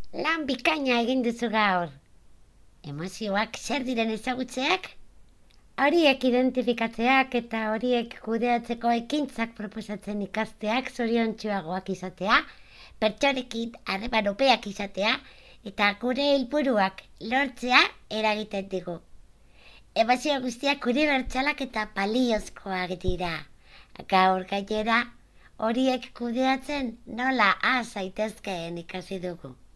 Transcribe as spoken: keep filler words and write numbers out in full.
Lan bikaina egin duzu gaur. Emozioak zer diren ezagutzeak? Horiek identifikatzeak eta horiek kudeatzeko ekintzak proposatzen ikasteak zoriontsuagoak izatea, pertsonekin harremanopeak izatea eta gure helburuak lortzea eragiten digu. Emozio guztiak unibertsalak eta baliozkoak dira. Gaur gainera, horiek kudeatzen nola has zaitezkeen ikasi dugu.